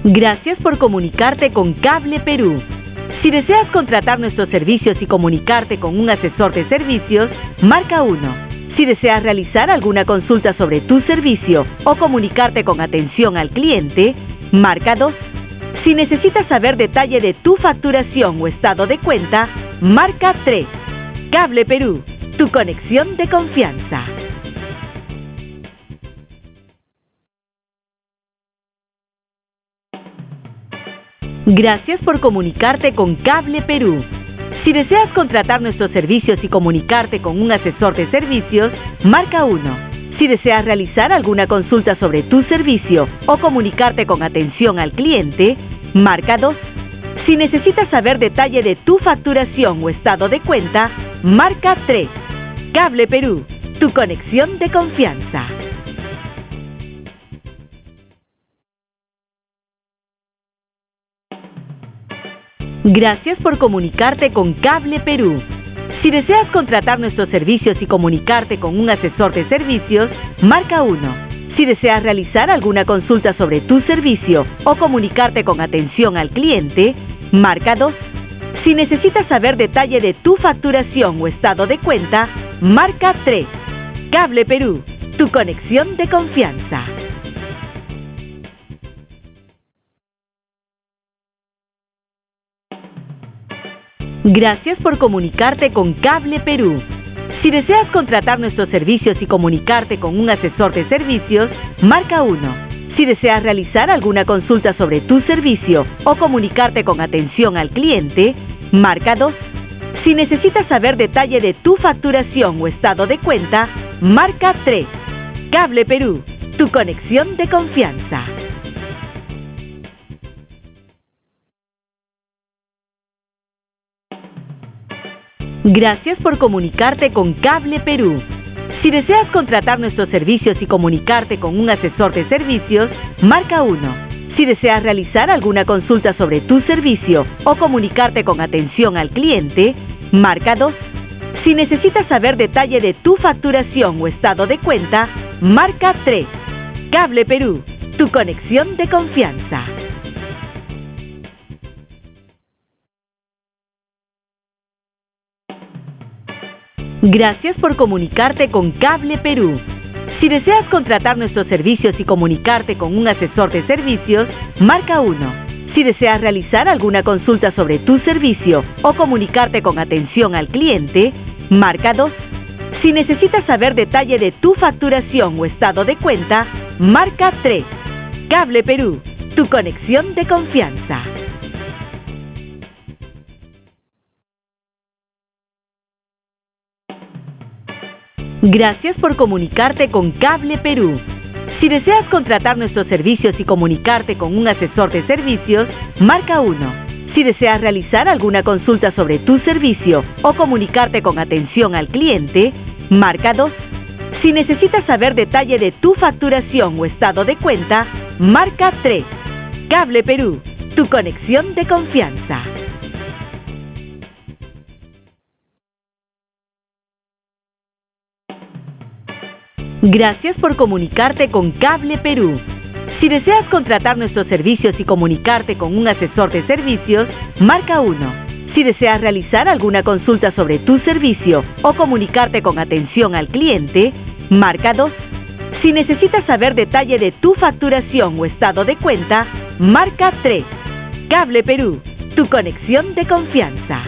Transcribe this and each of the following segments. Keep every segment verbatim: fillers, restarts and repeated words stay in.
Gracias por comunicarte con Cable Perú. Si deseas contratar nuestros servicios y comunicarte con un asesor de servicios, marca uno. Si deseas realizar alguna consulta sobre tu servicio o comunicarte con atención al cliente, marca dos. Si necesitas saber detalle de tu facturación o estado de cuenta, marca tres. Cable Perú, tu conexión de confianza. Gracias por comunicarte con Cable Perú. Si deseas contratar nuestros servicios y comunicarte con un asesor de servicios, marca uno. Si deseas realizar alguna consulta sobre tu servicio o comunicarte con atención al cliente, marca dos. Si necesitas saber detalle de tu facturación o estado de cuenta, marca tres. Cable Perú, tu conexión de confianza. Gracias por comunicarte con Cable Perú. Si deseas contratar nuestros servicios y comunicarte con un asesor de servicios, marca uno. Si deseas realizar alguna consulta sobre tu servicio o comunicarte con atención al cliente, marca dos. Si necesitas saber detalle de tu facturación o estado de cuenta, marca tres. Cable Perú, tu conexión de confianza. Gracias por comunicarte con Cable Perú. Si deseas contratar nuestros servicios y comunicarte con un asesor de servicios, marca uno. Si deseas realizar alguna consulta sobre tu servicio o comunicarte con atención al cliente, marca dos. Si necesitas saber detalle de tu facturación o estado de cuenta, marca tres. Cable Perú, tu conexión de confianza. Gracias por comunicarte con Cable Perú. Si deseas contratar nuestros servicios y comunicarte con un asesor de servicios, marca uno. Si deseas realizar alguna consulta sobre tu servicio o comunicarte con atención al cliente, marca dos. Si necesitas saber detalle de tu facturación o estado de cuenta, marca tres. Cable Perú, tu conexión de confianza. Gracias por comunicarte con Cable Perú. Si deseas contratar nuestros servicios y comunicarte con un asesor de servicios, marca uno. Si deseas realizar alguna consulta sobre tu servicio o comunicarte con atención al cliente, marca dos. Si necesitas saber detalle de tu facturación o estado de cuenta, marca tres. Cable Perú, tu conexión de confianza. Gracias por comunicarte con Cable Perú. Si deseas contratar nuestros servicios y comunicarte con un asesor de servicios, marca uno. Si deseas realizar alguna consulta sobre tu servicio o comunicarte con atención al cliente, marca dos. Si necesitas saber detalle de tu facturación o estado de cuenta, marca tres. Cable Perú, tu conexión de confianza. Gracias por comunicarte con Cable Perú. Si deseas contratar nuestros servicios y comunicarte con un asesor de servicios, marca uno. Si deseas realizar alguna consulta sobre tu servicio o comunicarte con atención al cliente, marca dos. Si necesitas saber detalle de tu facturación o estado de cuenta, marca tres. Cable Perú, tu conexión de confianza.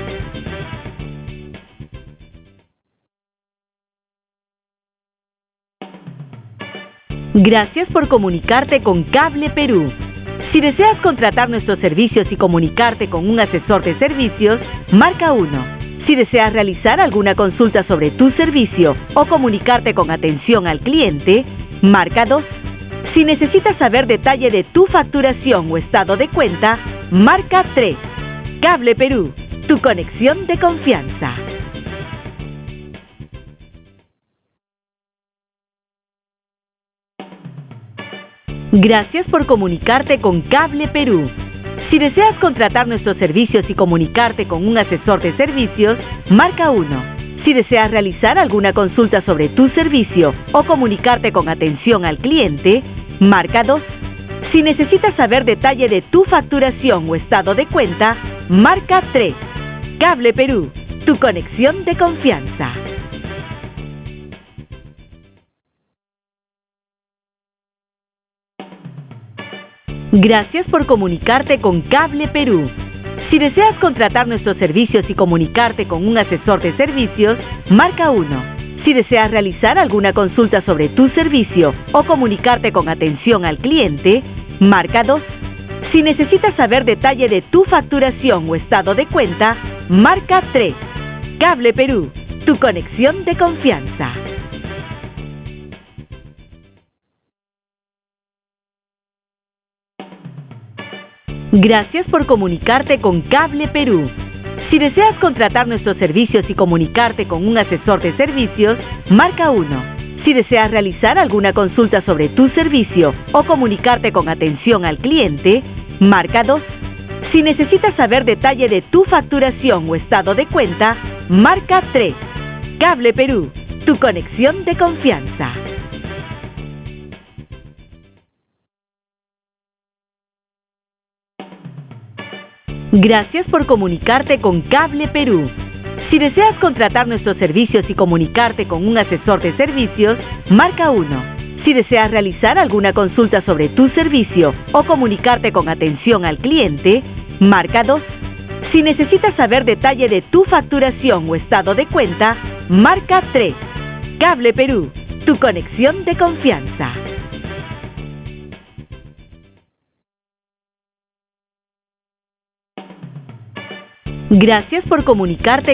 Gracias por comunicarte con Cable Perú. Si deseas contratar nuestros servicios y comunicarte con un asesor de servicios, marca uno. Si deseas realizar alguna consulta sobre tu servicio o comunicarte con atención al cliente, marca dos. Si necesitas saber detalle de tu facturación o estado de cuenta, marca tres. Cable Perú, tu conexión de confianza. Gracias por comunicarte con Cable Perú. Si deseas contratar nuestros servicios y comunicarte con un asesor de servicios, marca uno. Si deseas realizar alguna consulta sobre tu servicio o comunicarte con atención al cliente, marca dos. Si necesitas saber detalle de tu facturación o estado de cuenta, marca tres. Cable Perú, tu conexión de confianza. Gracias por comunicarte con Cable Perú. Si deseas contratar nuestros servicios y comunicarte con un asesor de servicios, marca uno. Si deseas realizar alguna consulta sobre tu servicio o comunicarte con atención al cliente, marca dos. Si necesitas saber detalle de tu facturación o estado de cuenta, marca tres. Cable Perú, tu conexión de confianza. Gracias por comunicarte con Cable Perú. Si deseas contratar nuestros servicios y comunicarte con un asesor de servicios, marca uno. Si deseas realizar alguna consulta sobre tu servicio o comunicarte con atención al cliente, marca dos. Si necesitas saber detalle de tu facturación o estado de cuenta, marca tres. Cable Perú, tu conexión de confianza. Gracias por comunicarte con Cable Perú. Si deseas contratar nuestros servicios y comunicarte con un asesor de servicios, marca uno. Si deseas realizar alguna consulta sobre tu servicio o comunicarte con atención al cliente, marca dos. Si necesitas saber detalle de tu facturación o estado de cuenta, marca tres. Cable Perú, tu conexión de confianza. Gracias por comunicarte